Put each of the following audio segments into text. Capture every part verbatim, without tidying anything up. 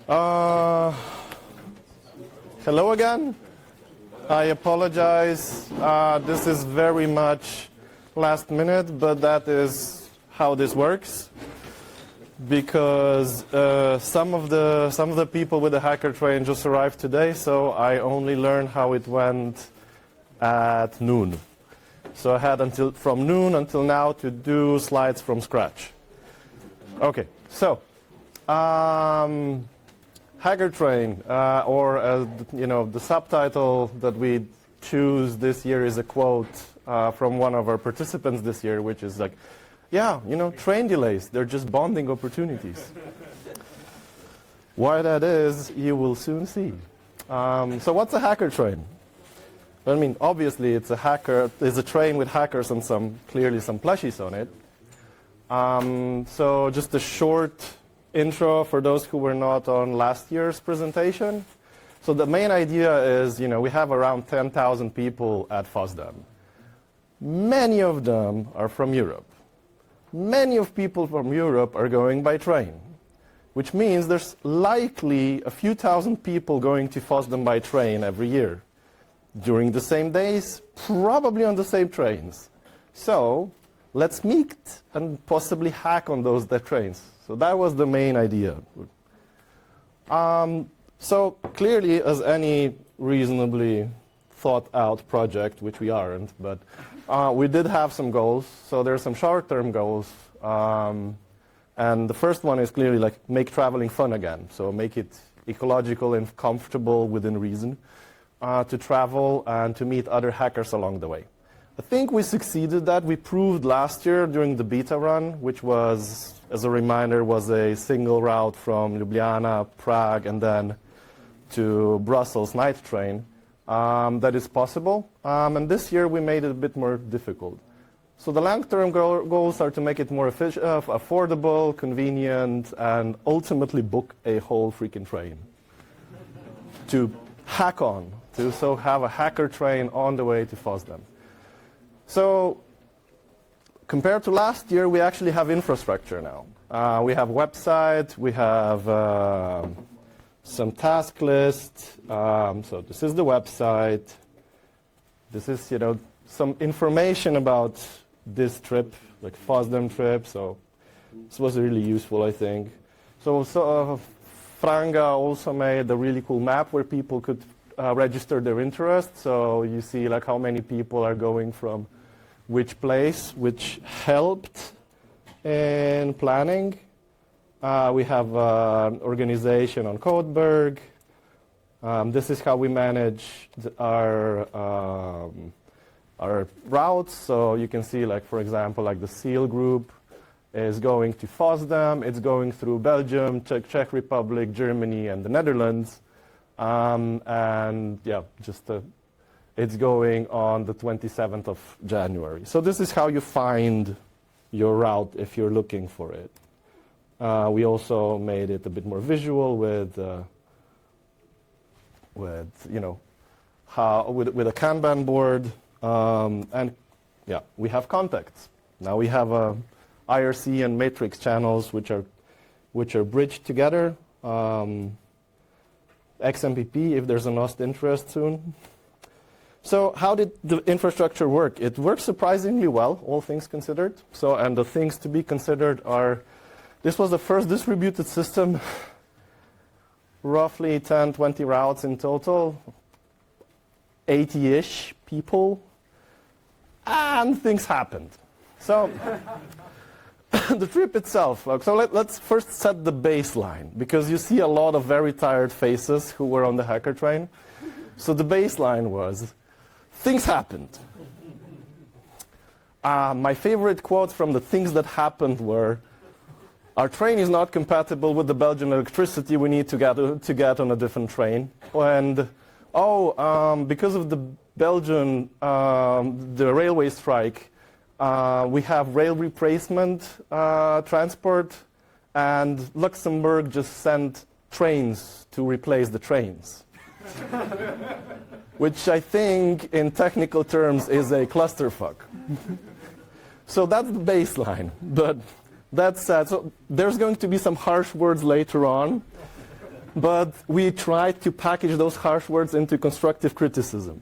Uh, hello again. I apologize. Uh, this is very much last minute, but that is how this works. Because uh, some of the some of the people with the hacker train just arrived today, so I only learned how it went at noon. So I had until from noon until now to do slides from scratch. Okay, so um, hacker train, uh, or uh, you know, the subtitle that we choose this year is a quote uh, from one of our participants this year, which is like, yeah, you know, train delays, they're just bonding opportunities. Why that is, you will soon see. Um, so what's a hacker train? I mean, obviously it's a hacker, it's a train with hackers and some, clearly some plushies on it. Um, so just a short intro for those who were not on last year's presentation. So the main idea is, you know, we have around ten thousand people at FOSDEM. Many of them are from Europe. Many of people from Europe are going by train, which means there's likely a few thousand people going to FOSDEM by train every year. During the same days, probably on the same trains. So let's meet and possibly hack on those that trains. So that was the main idea. Um, so clearly, as any reasonably thought out project, which we aren't, but uh, we did have some goals. So there are some short-term goals. Um, and the first one is clearly like make traveling fun again. So make it ecological and comfortable within reason uh, to travel and to meet other hackers along the way. I think we succeeded that. We proved last year during the beta run, which was, as a reminder, was a single route from Ljubljana, Prague, and then to Brussels night train. Um, that is possible. Um, and this year we made it a bit more difficult. So the long-term go goals are to make it more efficient, uh, affordable, convenient, and ultimately book a whole freaking train. To hack on, to so have a hacker train on the way to FOSDEM. So compared to last year, we actually have infrastructure now. Uh, we have website, we have uh, some task list. Um, so this is the website. This is, you know, some information about this trip, like FOSDEM trip. So this was really useful, I think. So, so uh, Franga also made a really cool map where people could uh, register their interest. So you see like how many people are going from which place, which helped in planning. Uh, we have uh, an organization on Codeberg. Um, this is how we manage our um, our routes. So you can see, like for example, like the SEAL group is going to FOSDEM. It's going through Belgium, Czech, Czech Republic, Germany, and the Netherlands. Um, and yeah, just uh, it's going on the twenty-seventh of January. So this is how you find your route if you're looking for it. Uh, we also made it a bit more visual with, uh, with you know, how with with a Kanban board, um, and yeah, we have contacts. Now we have uh, I R C and matrix channels which are which are bridged together. Um, X M P P if there's a lost interest soon. So how did the infrastructure work? It worked surprisingly well, all things considered. So, and the things to be considered are, this was the first distributed system, roughly ten, twenty routes in total, eighty-ish people, and things happened. So the trip itself, so let, let's first set the baseline, because you see a lot of very tired faces who were on the hacker train. So the baseline was, things happened. Uh, my favorite quotes from the things that happened were, our train is not compatible with the Belgian electricity, we need to get, to get on a different train. And, oh, um, because of the Belgian, um, the railway strike, uh, we have rail replacement uh, transport, and Luxembourg just sent trains to replace the trains. Which I think, in technical terms, is a clusterfuck. So that's the baseline. But that's sad. So there's going to be some harsh words later on. but we tried to package those harsh words into constructive criticism.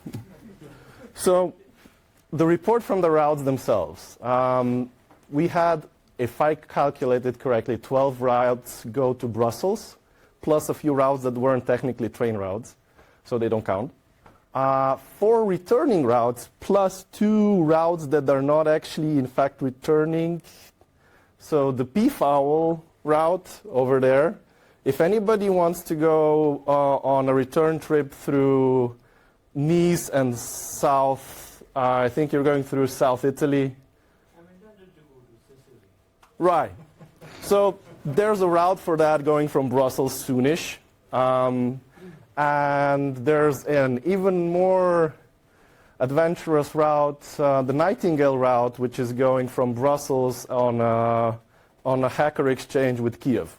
So the report from the routes themselves. Um, we had, if I calculated correctly, twelve routes go to Brussels, plus a few routes that weren't technically train routes, so they don't count. Uh, four returning routes, plus two routes that are not actually, in fact, returning. So the Peafowl route over there, if anybody wants to go uh, on a return trip through Nice and South, uh, I think you're going through South Italy. I'm intended to go to Sicily. Right. So there's a route for that going from Brussels soonish. Um, and there's an even more adventurous route, uh, the Nightingale route, which is going from Brussels on a, on a hacker exchange with Kiev.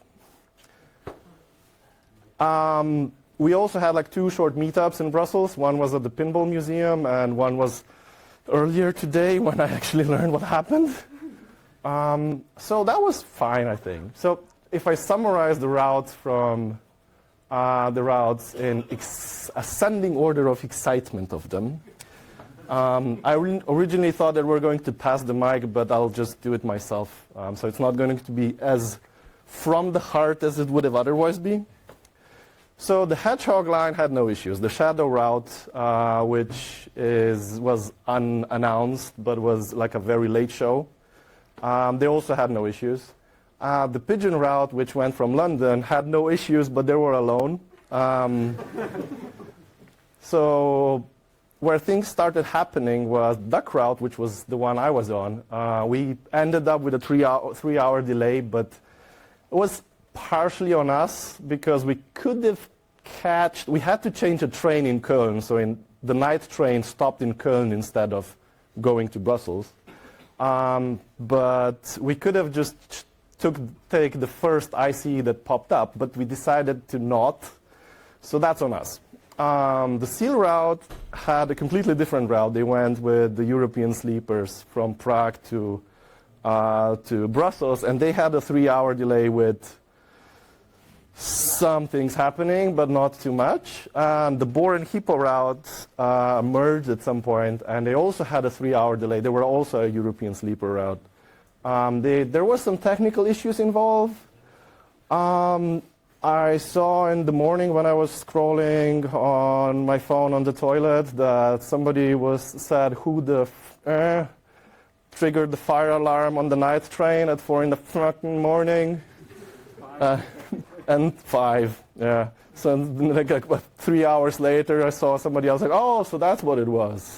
Um, we also had like two short meetups in Brussels. One was at the Pinball Museum, and one was earlier today when I actually learned what happened. Um, so that was fine, I think. So if I summarize the routes from uh, the routes in ex ascending order of excitement of them, um, I originally thought that we were going to pass the mic, but I'll just do it myself. Um, so it's not going to be as from the heart as it would have otherwise been. So the Hedgehog line had no issues. The Shadow route, uh, which is, was unannounced but was like a very late show, um, they also had no issues. Uh, the Pigeon route, which went from London, had no issues, but they were alone. Um, so where things started happening was Duck route, which was the one I was on. Uh, we ended up with a three hour, three hour delay, but it was partially on us because we could have catched, we had to change a train in Köln, so in, the night train stopped in Köln instead of going to Brussels. Um, but we could have just took take the first I C E that popped up, but we decided to not, so that's on us. Um, the Seal route had a completely different route. They went with the European sleepers from Prague to, uh, to Brussels, and they had a three hour delay with some things happening, but not too much. And the Boar and Hippo route uh, merged at some point, and they also had a three hour delay. They were also a European sleeper route. Um, they, there were some technical issues involved. Um, I saw in the morning when I was scrolling on my phone on the toilet that somebody was said who the f eh, triggered the fire alarm on the night train at four in the fucking morning. Uh, and five, yeah. So like, like what, three hours later, I saw somebody else like, oh, so that's what it was.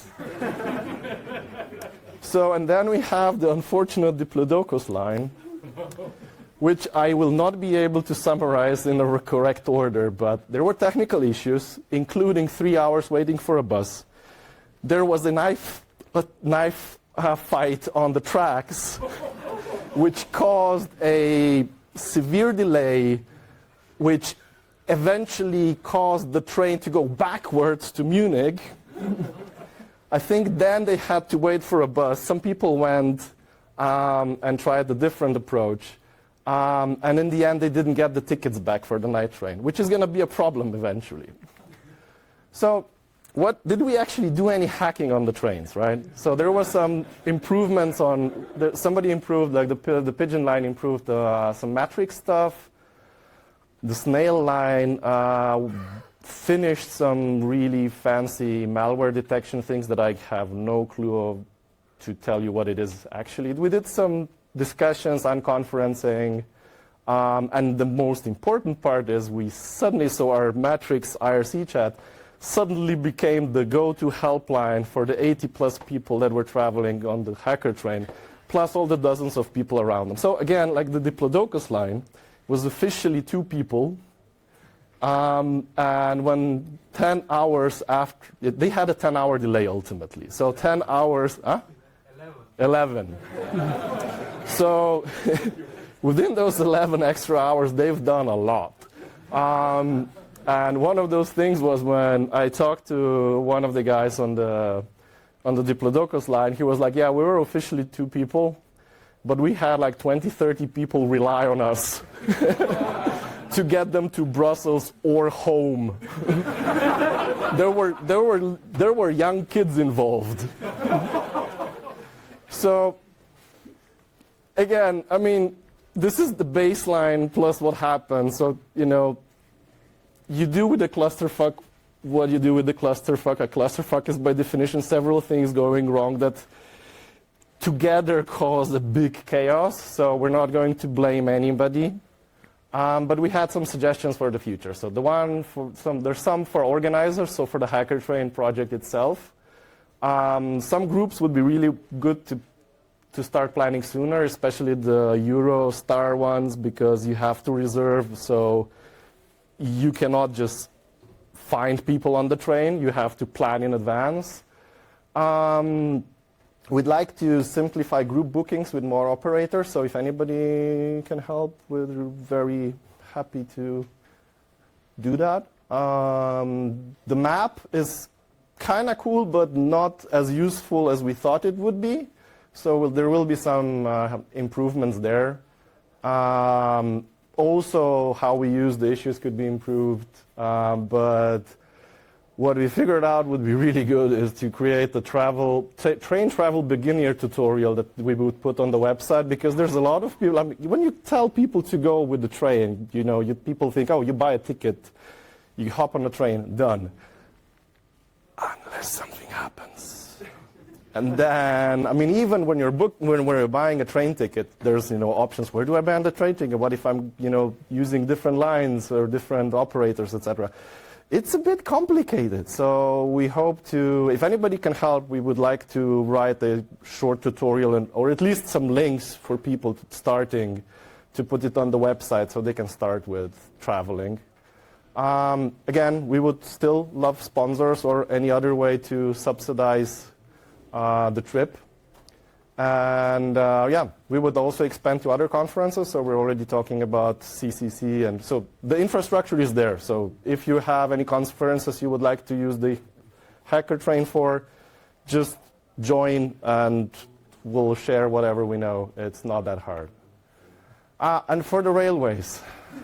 So, and then we have the unfortunate Diplodocus line, which I will not be able to summarize in a correct order, but there were technical issues, including three hours waiting for a bus. There was a knife, a knife uh, fight on the tracks, which caused a severe delay, which eventually caused the train to go backwards to Munich. I think then they had to wait for a bus. Some people went um, and tried a different approach. Um, and in the end, they didn't get the tickets back for the night train, which is going to be a problem eventually. So what, did we actually do any hacking on the trains, right? So there was some improvements on, the, somebody improved, like the, the Pigeon line improved uh, some matrix stuff. The Snail line uh, finished some really fancy malware detection things that I have no clue of to tell you what it is actually. We did some discussions on conferencing, um, and the most important part is we suddenly saw our Matrix I R C chat suddenly became the go-to helpline for the eighty plus people that were traveling on the hacker train, plus all the dozens of people around them. So again, like the Diplodocus line was officially two people, um, and when ten hours after, they had a ten hour delay ultimately. So ten hours, huh? eleven. So within those eleven extra hours, they've done a lot. Um, and one of those things was when I talked to one of the guys on the, on the Diplodocus line, he was like, yeah, we were officially two people, but we had like twenty, thirty people rely on us to get them to Brussels or home. there were there were there were young kids involved. So again, I mean, this is the baseline plus what happens. So, you know, you do with the clusterfuck what you do with the clusterfuck. A clusterfuck is by definition several things going wrong that together cause a big chaos. So we're not going to blame anybody. Um, but we had some suggestions for the future. So the one for some, there's some for organizers, so for the HackerTrain project itself. Um, some groups would be really good to to start planning sooner, especially the Eurostar ones, because you have to reserve, so you cannot just find people on the train. You have to plan in advance. Um, we'd like to simplify group bookings with more operators, so if anybody can help, we're very happy to do that. Um, the map is kind of cool, but not as useful as we thought it would be. So there will be some uh, improvements there. Um, also, how we use the issues could be improved. Um, but what we figured out would be really good is to create a travel tra train travel beginner tutorial that we would put on the website, because there's a lot of people. I mean, when you tell people to go with the train, you know, you, people think, oh, you buy a ticket, you hop on the train, done. Unless something happens. And then, I mean, even when you're book, when we're buying a train ticket, there's, you know, options. Where do I buy the train ticket? What if I'm, you know, using different lines or different operators, et cetera? It's a bit complicated. So we hope to, if anybody can help, we would like to write a short tutorial, and, or at least some links for people starting to put it on the website so they can start with traveling. Um, again, we would still love sponsors or any other way to subsidize Uh, the trip. And uh, yeah, we would also expand to other conferences. So we're already talking about C C C. And so the infrastructure is there. So if you have any conferences you would like to use the HackerTrain for, just join and we'll share whatever we know. It's not that hard. Uh, and for the railways,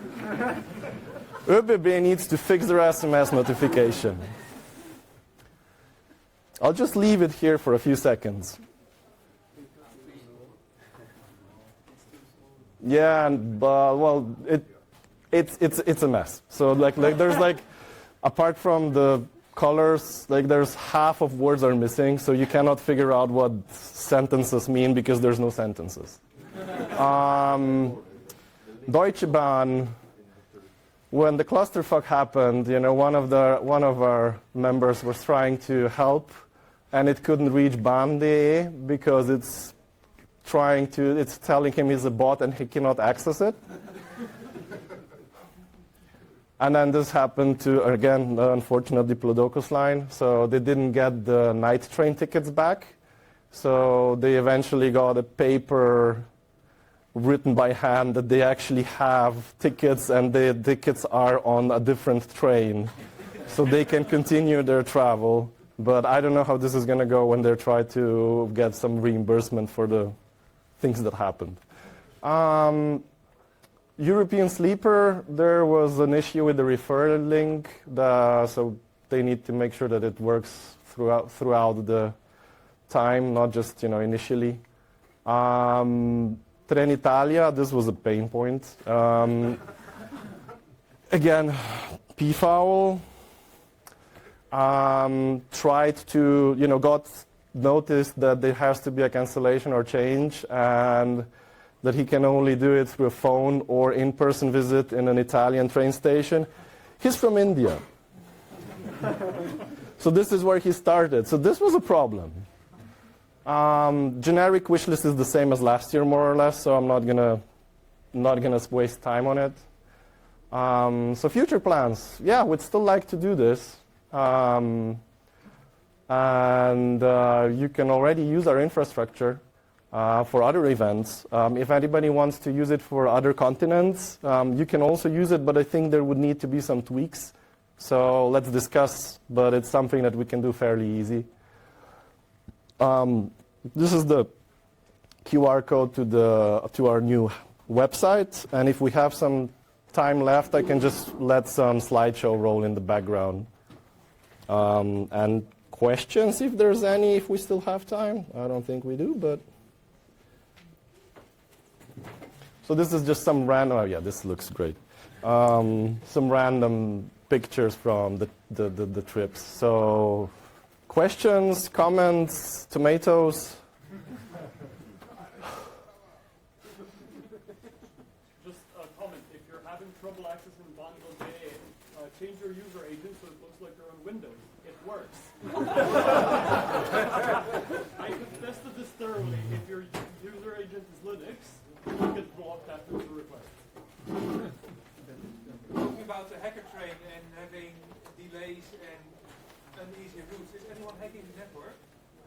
ÖBB needs to fix their S M S notification. I'll just leave it here for a few seconds. Yeah, and, uh, well, it, it's, it's, it's a mess. So like, like there's like, apart from the colors, like there's half of words are missing, so you cannot figure out what sentences mean because there's no sentences. Um, Deutsche Bahn, when the clusterfuck happened, you know, one of the one of our members was trying to help, and it couldn't reach bahn dot d e because it's trying to, it's telling him he's a bot and he cannot access it. And then this happened to, again, unfortunately, Diplodocus line. So they didn't get the night train tickets back. So they eventually got a paper written by hand that they actually have tickets, and the tickets are on a different train. So they can continue their travel. But I don't know how this is going to go when they try to get some reimbursement for the things that happened. Um, European Sleeper, there was an issue with the refer link. The, so they need to make sure that it works throughout, throughout the time, not just, you know, initially. Um, Trenitalia, this was a pain point. Um, again, P FOUL. Um, tried to, you know, got noticed that there has to be a cancellation or change, and that he can only do it through a phone or in-person visit in an Italian train station. He's from India. So this is where he started. So this was a problem. Um, generic wish list is the same as last year, more or less, so I'm not gonna, not gonna waste time on it. Um, so future plans. Yeah, we'd still like to do this. Um, and uh, you can already use our infrastructure uh, for other events. Um, if anybody wants to use it for other continents, um, you can also use it, but I think there would need to be some tweaks. So let's discuss, but it's something that we can do fairly easy. Um, this is the Q R code to, the, to our new website, and if we have some time left, I can just let some slideshow roll in the background. Um, and questions, if there's any, if we still have time. I don't think we do, but. So this is just some random, oh yeah, this looks great. Um, some random pictures from the, the, the, the trips. So questions, comments, tomatoes? Just a comment, if you're having trouble accessing Bango J A, uh, change your user agent so it looks like you're on Windows. It works. I have tested this thoroughly. If your user agent is Linux, you get blocked after the request. Talking about the hacker train and having delays and uneasy routes, is anyone hacking the network?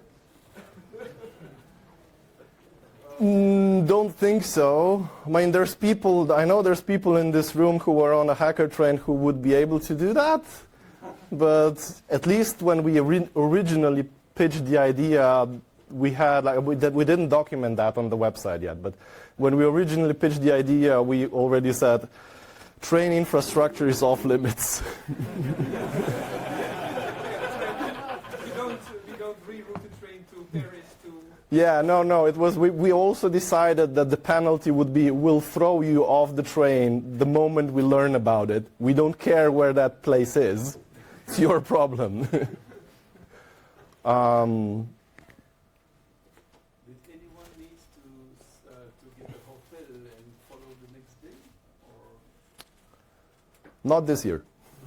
Mm, don't think so. I mean, there's people, I know there's people in this room who were on a hacker train who would be able to do that. But at least when we ori- originally pitched the idea, we had, like, we, did, we didn't document that on the website yet. But when we originally pitched the idea, we already said, train infrastructure is off limits. we don't, we don't reroute the train to Paris to... Yeah, no, no. It was. We, we also decided that the penalty would be we'll throw you off the train the moment we learn about it. We don't care where that place is. It's your problem. um, Did anyone need to uh, to get a hotel and follow the next day, or not this year.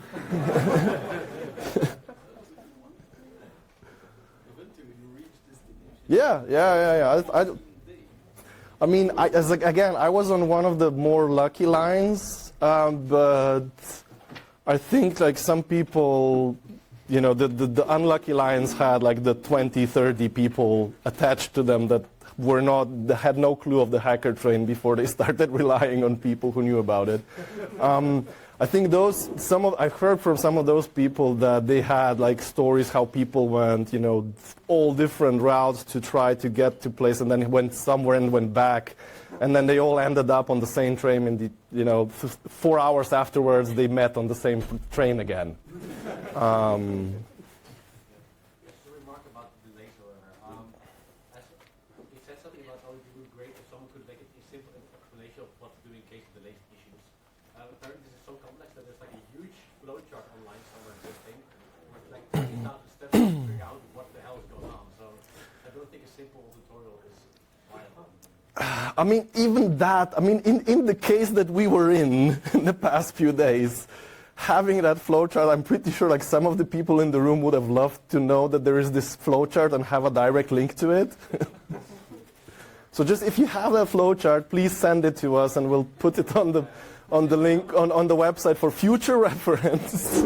eventually you reach destination? Yeah, yeah, yeah, yeah. I, I, I mean, I, as like, again, I was on one of the more lucky lines, um, but I think like some people, you know, the, the, the unlucky lines had like the twenty, thirty people attached to them that were not, that had no clue of the hacker train before they started relying on people who knew about it. Um, I think those, some of, I've heard from some of those people that they had like stories how people went, you know, all different routes to try to get to place and then went somewhere and went back. And then they all ended up on the same train in the, you know, f- four hours afterwards they met on the same train again. Um, Just a remark about the delays, however. Um, as it said something about how it would be great if someone could make it a simple explanation of what to do in case of delays issues. Uh, apparently this is so complex that there's like a huge flowchart online somewhere in this thing with like twenty thousand steps to figure out what the hell is going on. So I don't think a simple tutorial is viable. I mean, even that, I mean, in, in the case that we were in in the past few days, having that flowchart, I'm pretty sure like some of the people in the room would have loved to know that there is this flowchart and have a direct link to it. So just if you have that flowchart, please send it to us and we'll put it on the on the link on, on the website for future reference.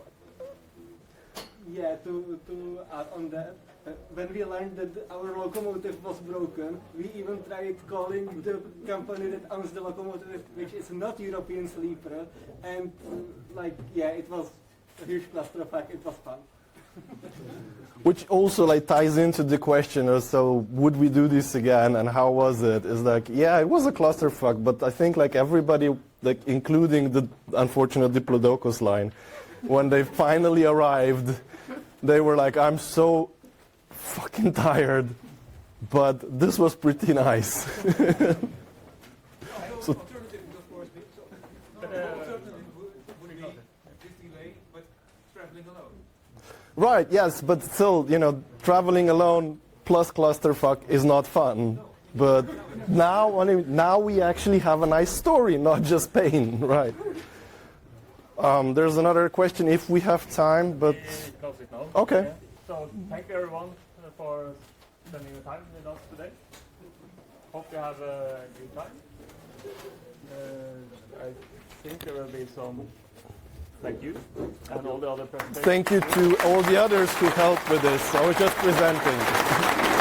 Yeah, to, to add on that, uh, when we learned that our locomotive was broken, we even tried calling the company that owns the locomotive, which is not European Sleeper, and uh, like, yeah, it was a huge clusterfuck, it was fun. Which also like ties into the question of, so would we do this again and how was it? Is like, yeah, it was a clusterfuck, but I think like everybody, like including the unfortunate Diplodocus line, when they finally arrived, they were like, I'm so fucking tired, but this was pretty nice. So, alternative would of course be, so, no, the alternative would, would be this delay, but traveling alone. Right, yes, but still, you know, traveling alone plus clusterfuck is not fun. But now, I mean, now we actually have a nice story, not just pain, right? Um, there's another question if we have time, but Close it now. okay. Yeah. So thank you everyone uh, for spending the time with us today. Hope you have a good time. Uh, I think there will be some thank you and all the other presentations. Thank you to all the others who helped with this. I was just presenting.